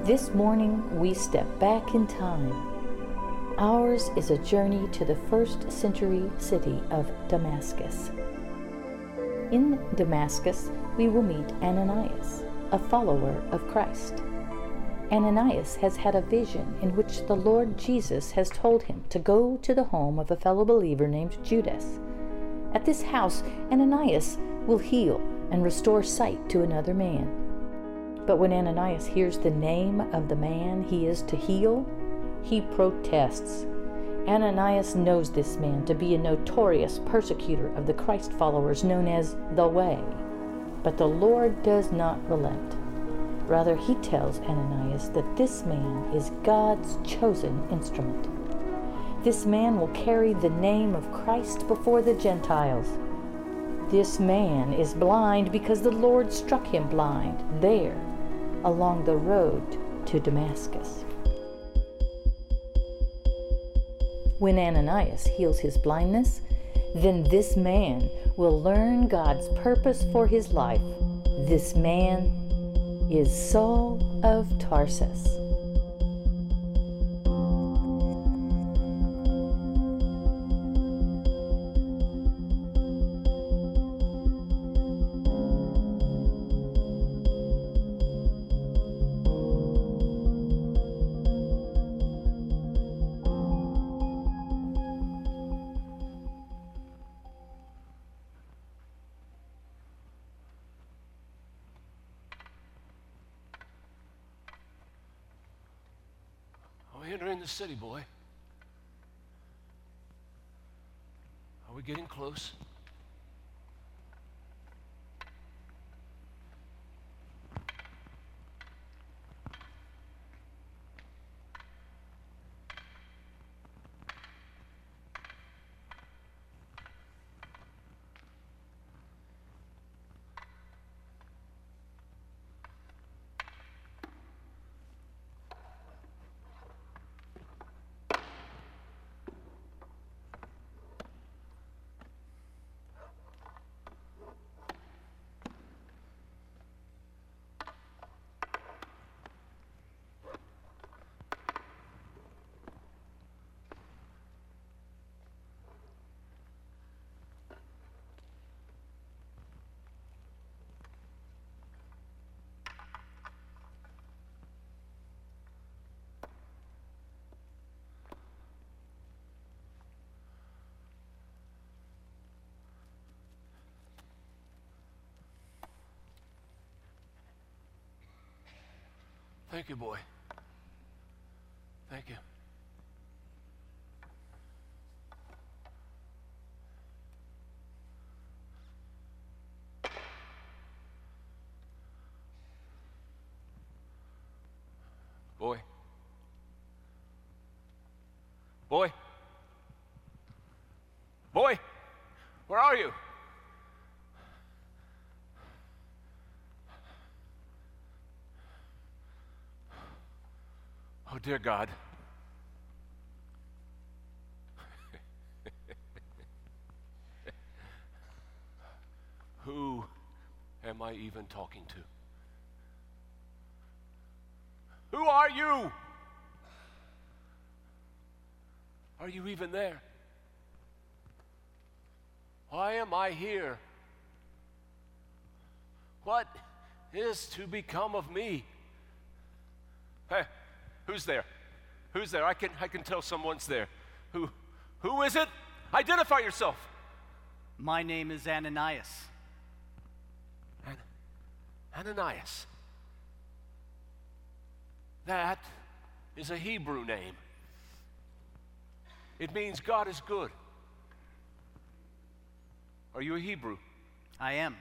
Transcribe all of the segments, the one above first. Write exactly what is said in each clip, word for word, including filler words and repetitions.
This morning we step back in time. Ours is a journey to the first century city of Damascus. In Damascus, we will meet Ananias, a follower of Christ. Ananias has had a vision in which the Lord Jesus has told him to go to the home of a fellow believer named Judas. At this house, Ananias will heal and restore sight to another man. But when Ananias hears the name of the man he is to heal, he protests. Ananias knows this man to be a notorious persecutor of the Christ followers known as the Way. But the Lord does not relent. Rather, he tells Ananias that this man is God's chosen instrument. This man will carry the name of Christ before the Gentiles. This man is blind because the Lord struck him blind there, along the road to Damascus. When Ananias heals his blindness, then this man will learn God's purpose for his life. This man is Saul of Tarsus. We're entering the city, boy. Are we getting close? Thank you, boy. Thank you. Boy. Boy. Boy, where are you? Oh, dear God. Who am I even talking to? Who are you? Are you even there? Why am I here? What is to become of me? Hey. Who's there? Who's there? I can I can tell someone's there. Who who is it? Identify yourself. My name is Ananias. An- Ananias. That is a Hebrew name. It means God is good. Are you a Hebrew? I am.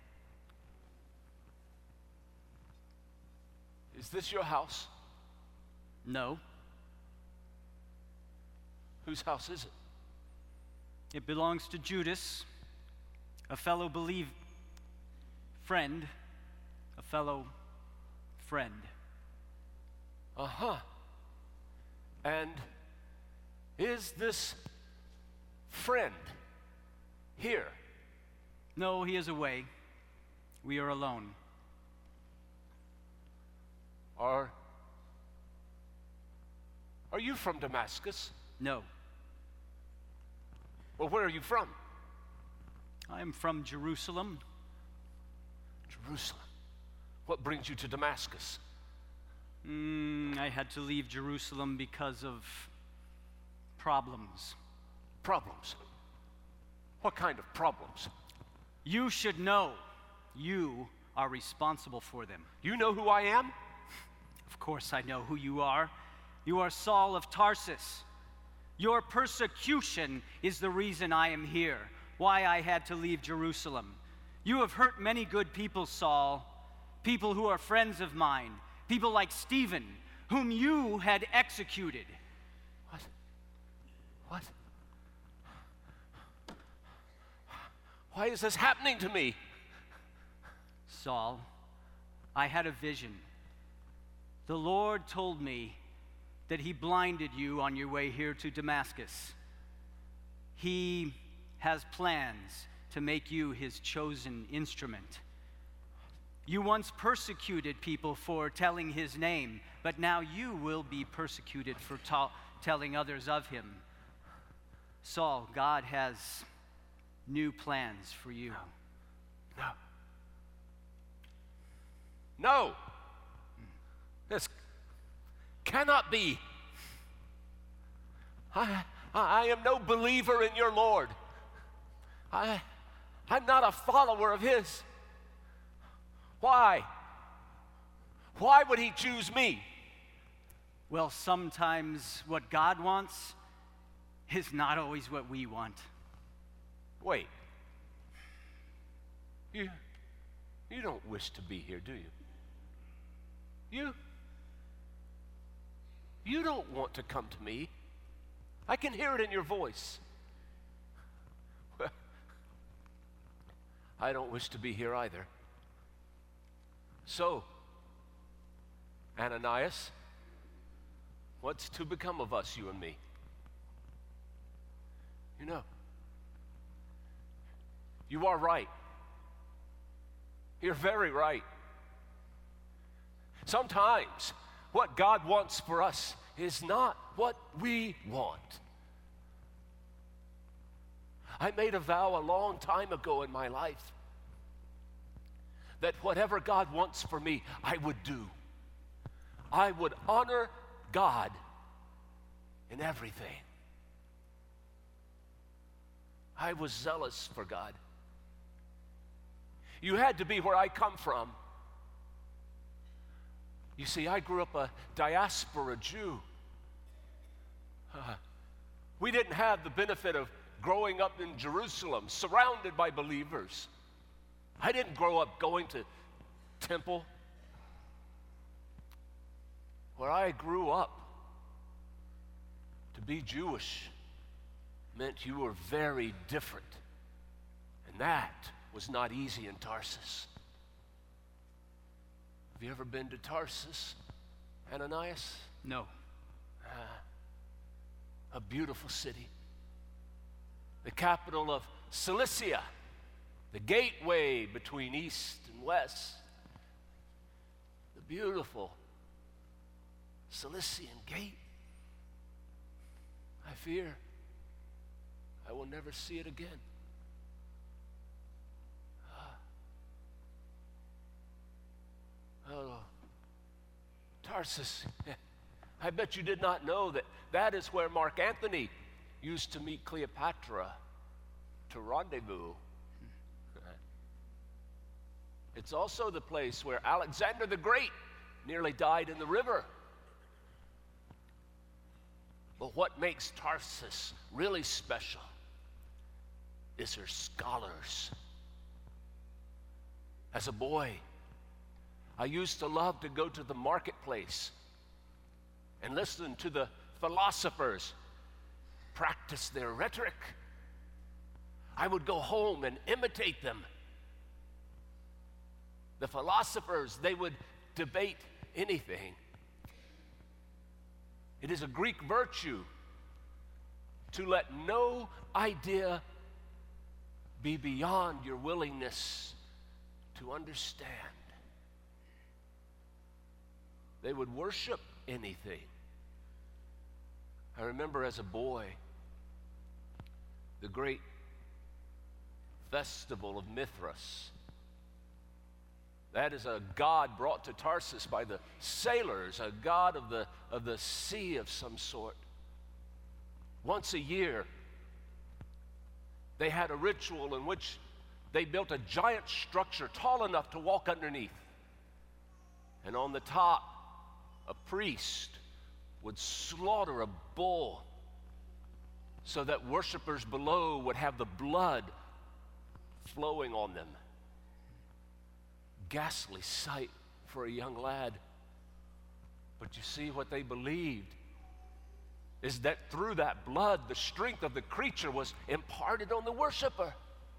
Is this your house? No. Whose house is it? It belongs to Judas, a fellow believe friend, a fellow friend. Uh-huh. And is this friend here? No, he is away. We are alone. Are Are you from Damascus? No, Well, where are you from? I am from Jerusalem. Jerusalem. What brings you to Damascus? Mm, I had to leave Jerusalem because of problems. Problems. What kind of problems? You should know. You are responsible for them. You know who I am? Of course I know who you are. You are Saul of Tarsus. Your persecution is the reason I am here, why I had to leave Jerusalem. You have hurt many good people, Saul, people who are friends of mine, people like Stephen, whom you had executed. What? What? Why is this happening to me? Saul, I had a vision. The Lord told me that he blinded you on your way here to Damascus. He has plans to make you his chosen instrument. You once persecuted people for telling his name, but now you will be persecuted for ta- telling others of him. Saul, God has new plans for you. No. No. This cannot be. I, I am no believer in your Lord. I, I'm not a follower of his. Why? Why would he choose me? Well, sometimes what God wants is not always what we want. Wait. You, you don't wish to be here, do you? You, you don't want to come to me. I can hear it in your voice. Well, I don't wish to be here either. So, Ananias, what's to become of us, you and me? You know, you are right. You're very right. Sometimes what God wants for us is not what we want. I made a vow a long time ago in my life that whatever God wants for me, I would do. I would honor God in everything. I was zealous for God. You had to be where I come from. You see, I grew up a diaspora Jew. Uh, we didn't have the benefit of growing up in Jerusalem, surrounded by believers. I didn't grow up going to temple. Where I grew up, to be Jewish meant you were very different. And that was not easy in Tarsus. Have you ever been to Tarsus, Ananias? No. Uh, a beautiful city. The capital of Cilicia, the gateway between east and west. The beautiful Cilician gate. I fear I will never see it again. Oh, Tarsus, I bet you did not know that that is where Mark Antony used to meet Cleopatra to rendezvous. It's also the place where Alexander the Great nearly died in the river. But what makes Tarsus really special is her scholars. As a boy, I used to love to go to the marketplace and listen to the philosophers practice their rhetoric. I would go home and imitate them. The philosophers, they would debate anything. It is a Greek virtue to let no idea be beyond your willingness to understand. They would worship anything. I remember as a boy the great festival of Mithras. That is a god brought to Tarsus by the sailors, a god of the, of the sea of some sort. Once a year, they had a ritual in which they built a giant structure tall enough to walk underneath. And on the top, a priest would slaughter a bull so that worshipers below would have the blood flowing on them. Ghastly sight for a young lad. But you see, what they believed is that through that blood, the strength of the creature was imparted on the worshiper.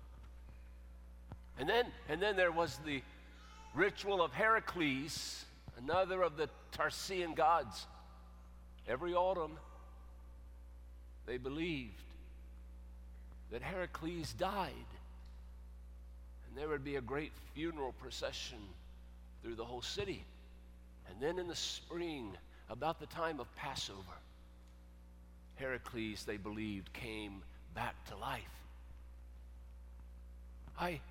And then, and then there was the ritual of Heracles, another of the Tarsian gods. Every autumn, they believed that Heracles died, and there would be a great funeral procession through the whole city. And then in the spring, about the time of Passover, Heracles, they believed, came back to life. I,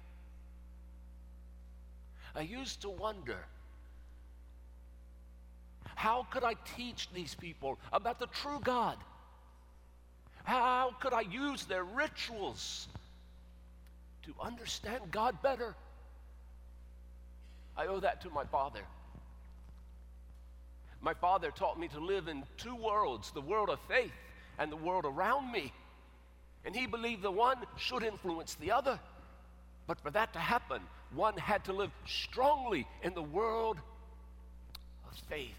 I used to wonder, how could I teach these people about the true God? How could I use their rituals to understand God better? I owe that to my father. My father taught me to live in two worlds, the world of faith and the world around me. And he believed the one should influence the other. But for that to happen, one had to live strongly in the world of faith.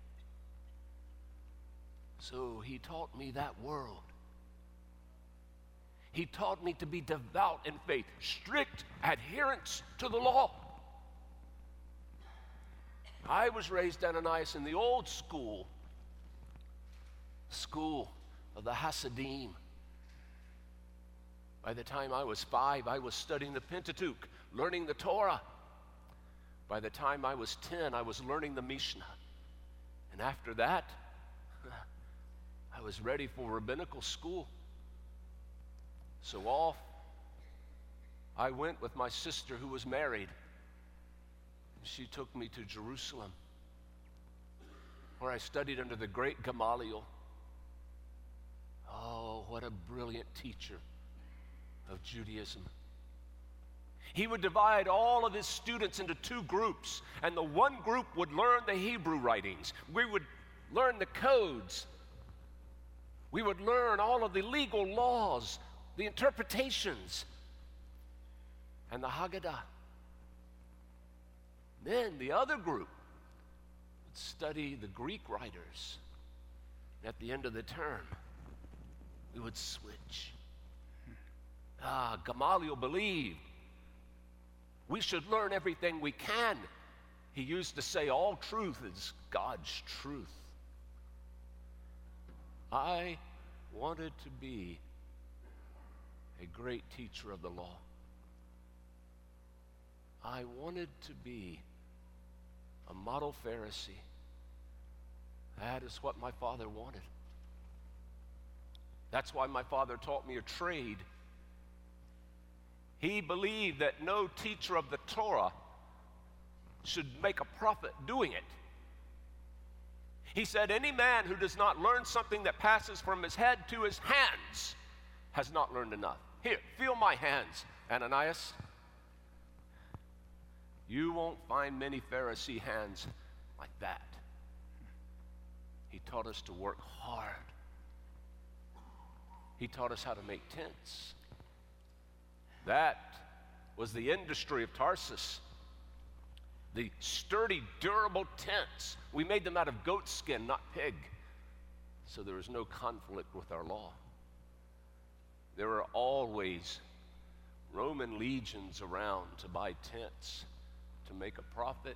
So he taught me that world. He taught me to be devout in faith, strict adherence to the law. I was raised, Ananias, in the old school, school of the Hasidim. By the time I was five, I was studying the Pentateuch, learning the Torah. By the time I was ten, I was learning the Mishnah. And after that, I was ready for rabbinical school. So off I went with my sister who was married. She took me to Jerusalem, where I studied under the great Gamaliel. Oh, what a brilliant teacher of Judaism. He would divide all of his students into two groups, and the one group would learn the Hebrew writings. We would learn the codes. We would learn all of the legal laws, the interpretations, and the Haggadah. Then the other group would study the Greek writers. At the end of the term, we would switch. Ah, Gamaliel believed we should learn everything we can. He used to say all truth is God's truth. I wanted to be a great teacher of the law. I wanted to be a model Pharisee. That is what my father wanted. That's why my father taught me a trade. He believed that no teacher of the Torah should make a profit doing it. He said, any man who does not learn something that passes from his head to his hands has not learned enough. Here, feel my hands, Ananias. You won't find many Pharisee hands like that. He taught us to work hard. He taught us how to make tents. That was the industry of Tarsus. The sturdy, durable tents. We made them out of goat skin, not pig. So there was no conflict with our law. There were always Roman legions around to buy tents, to make a profit.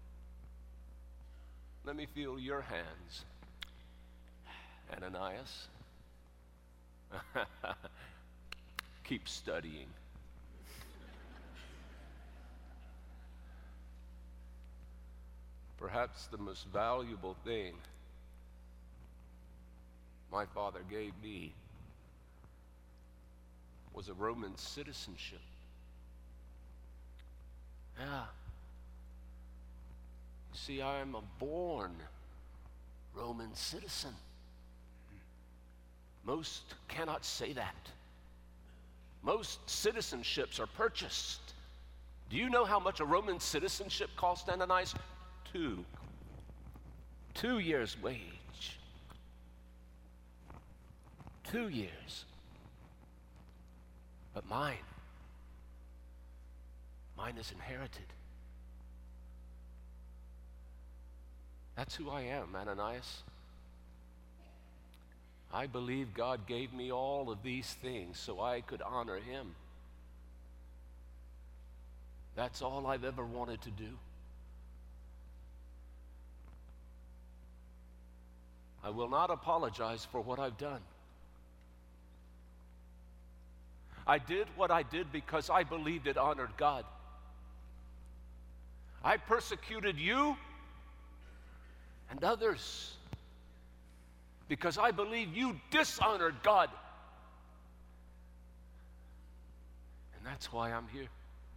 Let me feel your hands, Ananias. Keep studying. Perhaps the most valuable thing my father gave me was a Roman citizenship. Yeah. See, I am a born Roman citizen. Most cannot say that. Most citizenships are purchased. Do you know how much a Roman citizenship cost, Ananias? Two. Two years' wage. Two years. But mine, mine is inherited. That's who I am, Ananias. I believe God gave me all of these things so I could honor him. That's all I've ever wanted to do. I will not apologize for what I've done. I did what I did because I believed it honored God. I persecuted you and others because I believe you dishonored God. And that's why I'm here.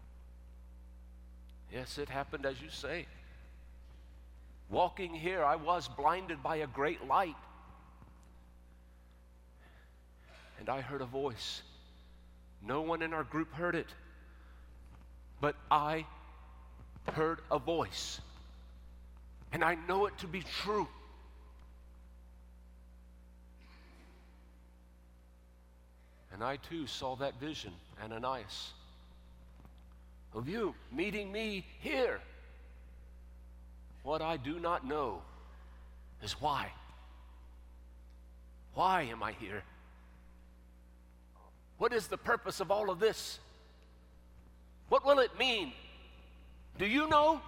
Yes, it happened as you say. Walking here, I was blinded by a great light. And I heard a voice. No one in our group heard it, but I heard a voice. And I know it to be true. And I too saw that vision, Ananias, of you meeting me here. What I do not know is why. Why am I here? What is the purpose of all of this? What will it mean? Do you know?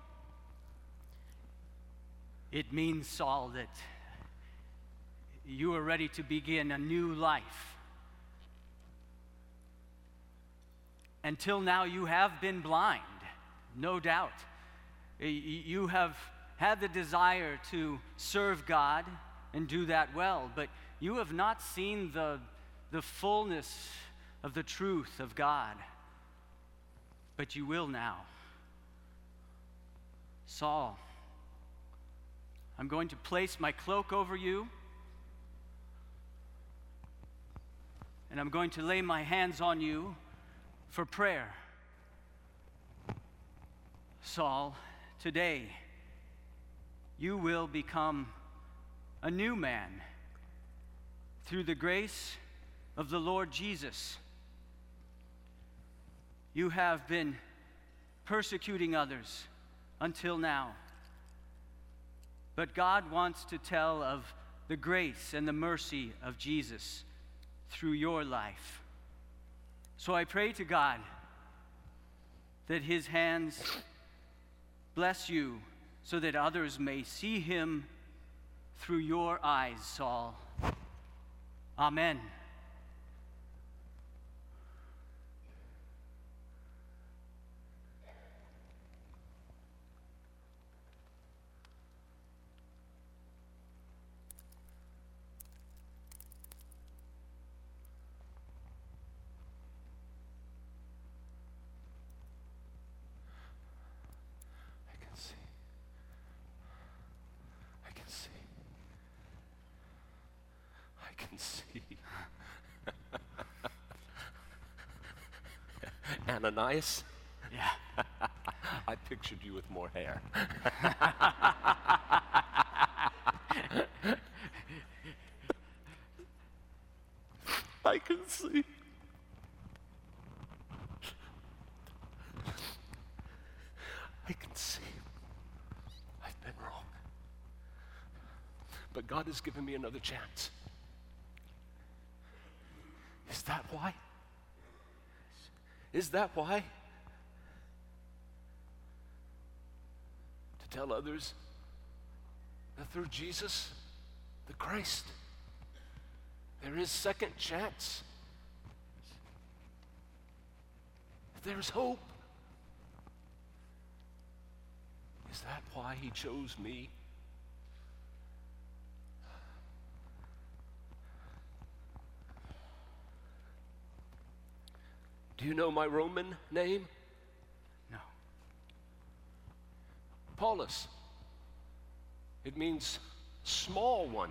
It means, Saul, that you are ready to begin a new life. Until now, you have been blind, no doubt. You have had the desire to serve God and do that well, but you have not seen the, the fullness of the truth of God. But you will now. Saul, I'm going to place my cloak over you, and I'm going to lay my hands on you for prayer. Saul, today, you will become a new man through the grace of the Lord Jesus. You have been persecuting others until now, but God wants to tell of the grace and the mercy of Jesus through your life. So I pray to God that his hands bless you so that others may see him through your eyes, Saul. Amen. Ananias? Yeah. I pictured you with more hair. I can see. I can see. I've been wrong. But God has given me another chance. Is that why? Is that why? To tell others that through Jesus, the Christ, there is second chance. There's hope. Is that why he chose me? Do you know my Roman name? No. Paulus. It means small one.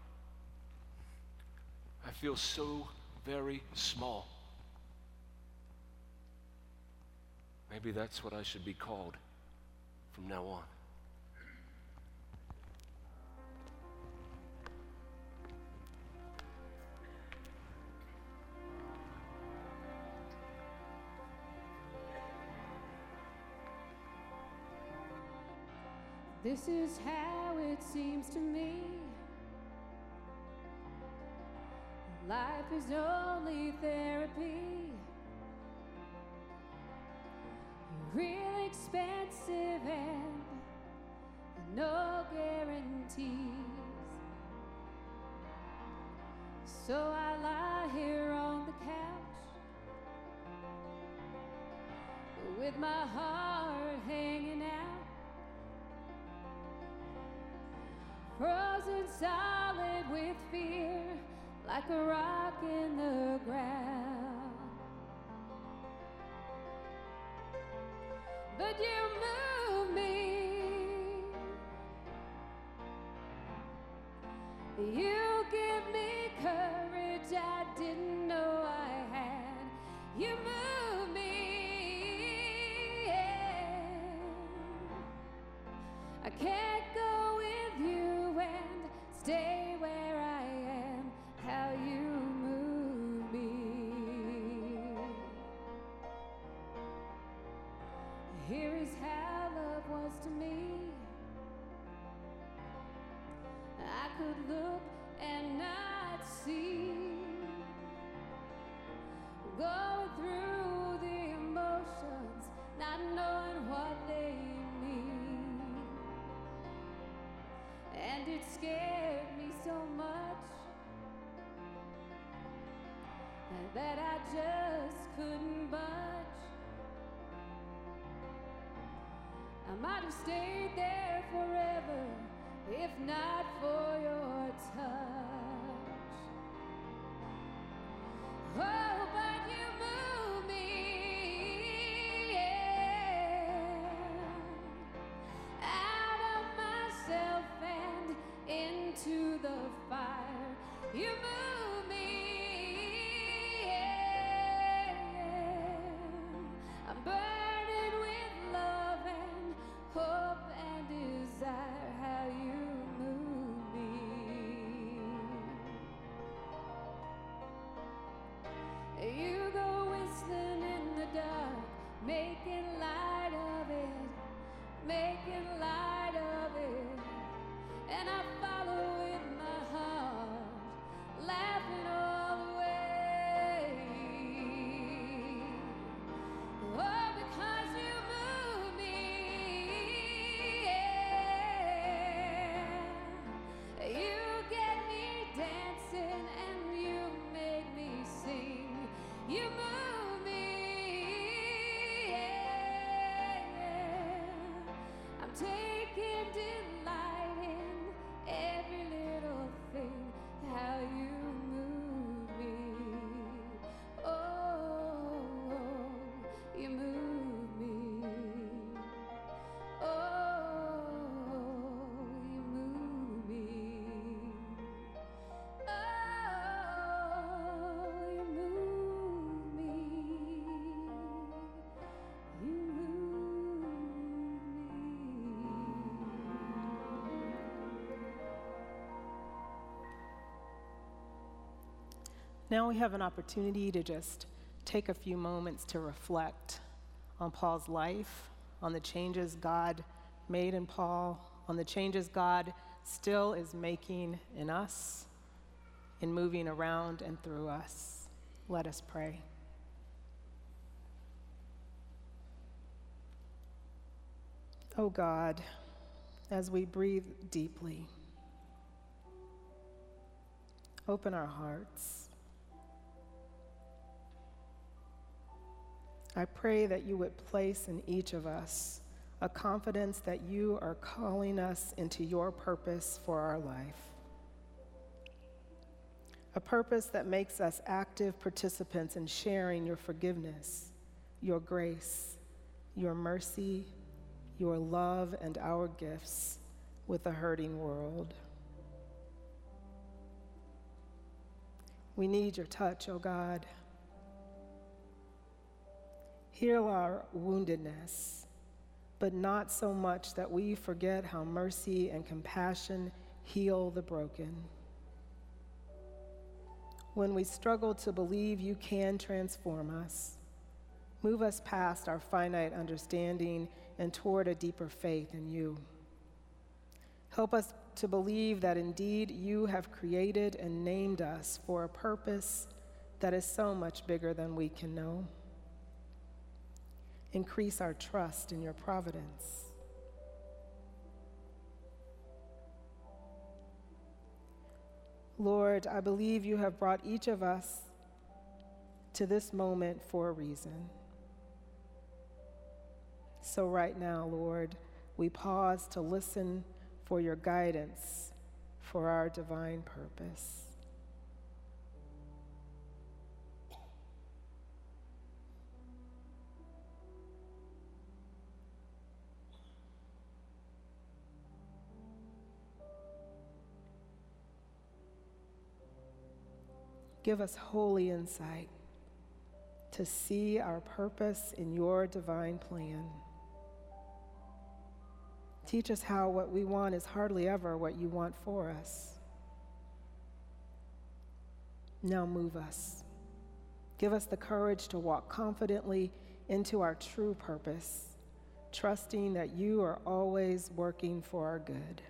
I feel so very small. Maybe that's what I should be called from now on. This is how it seems to me. Life is only therapy. You're real expensive and no guarantees. So I lie here on the couch with my heart hanging out, frozen solid with fear, like a rock in the ground. But you move me, you give me courage I didn't know I had. You move me, yeah. I can't go with you and stay where I am. How you move me. Here is how love was to me. I could look and not see, going through the emotions, not knowing what they mean. And it scared me so much that I just couldn't budge. I might have stayed there forever if not for your touch. Oh, but you move me, yeah, out of myself and into the fire. You move me, yeah. I'm burning with love and hope and desire. How you move me. You go whistling in the dark, making light of it, making light of it. And I follow with my heart, laughing all the way. Oh, because you move me, yeah. You get me dancing and you make me sing. You move me, yeah. I'm taking delight in every little thing. How you move me. Oh, you move me. Oh, you move me. Oh, you move me. You move me. Now we have an opportunity to just take a few moments to reflect on Paul's life, on the changes God made in Paul, on the changes God still is making in us, in moving around and through us. Let us pray. Oh God, as we breathe deeply, open our hearts. I pray that you would place in each of us a confidence that you are calling us into your purpose for our life. a purpose that makes us active participants in sharing your forgiveness, your grace, your mercy, your love, and our gifts with a hurting world. We need your touch, O God. Heal our woundedness, but not so much that we forget how mercy and compassion heal the broken. When we struggle to believe you can transform us, move us past our finite understanding and toward a deeper faith in you. Help us to believe that indeed you have created and named us for a purpose that is so much bigger than we can know. Increase our trust in your providence. Lord, I believe you have brought each of us to this moment for a reason. So right now, Lord, we pause to listen for your guidance for our divine purpose. Give us holy insight to see our purpose in your divine plan. Teach us how what we want is hardly ever what you want for us. Now move us. Give us the courage to walk confidently into our true purpose, trusting that you are always working for our good.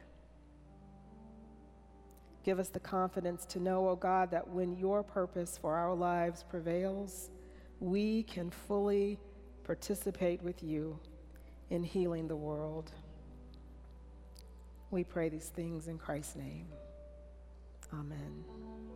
Give us the confidence to know, O God, that when your purpose for our lives prevails, we can fully participate with you in healing the world. We pray these things in Christ's name. Amen.